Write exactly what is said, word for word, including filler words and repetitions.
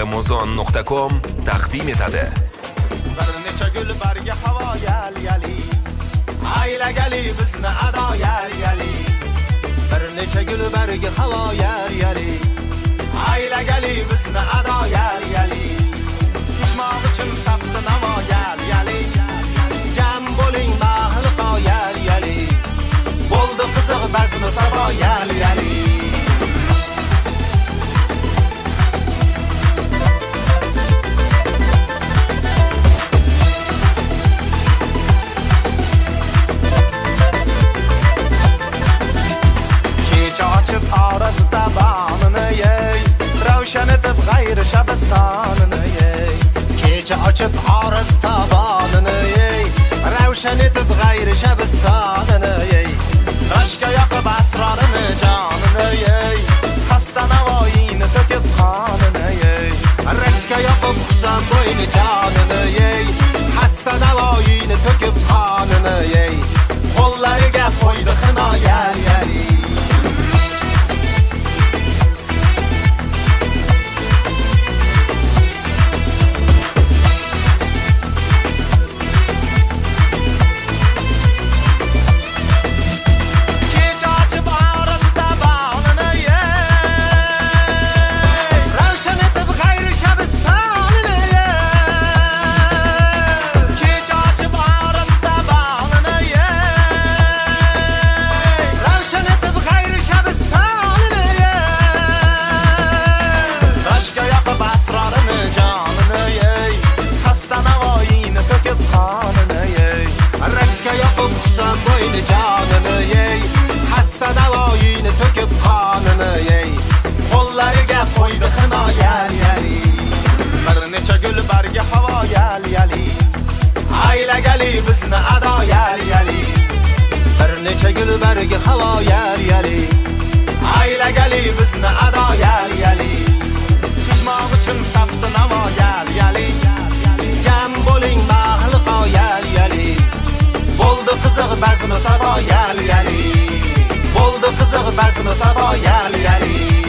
muzon nuqta com taqdim etadi. Bir necha gul bargi havo yal yali, aylagali bizni ado yal yali. Bir necha gul bargi havo yal yali, aylagali bizni ado yal yali. Tishmoq uchun safda namo yal yali, jam bo'ling mahil qoyal yali. Bo'ldi qiziq bazmi sabo yal yali. Orasida bağını yey, ravshan etib g'ayri shabistonini yey. Kecha ochib orasida bağını yey, ravshan etib g'ayri shabistonini yey. Rashka yoqib asrorini jonini yey, xasta navoiyni to'kib qonini yey. Rashka yoqib husan bo'yni jonini yey, xasta navoiyni to'kib qonini yey. Qo'llariga qo'ydi xino yal yali. Rashka yoqib husan bo'yni jonini yey, xasta navoiyni to'kib qonini yey. Qo'llariga qo'ydi xino yal yali, bir necha gul bargi havo yal yali, aylagali bizni ado yal yali. Bir necha gul bargi havo yal yali, aylagali bizni ado yal yali. Tishmoq uchun safda namo yal yali, jam bo'ling mahil qoyal yali. Bo'ldi qiziq bazmi sabo yal yali, bo'ldi qiziq bazmi sabo yal yali.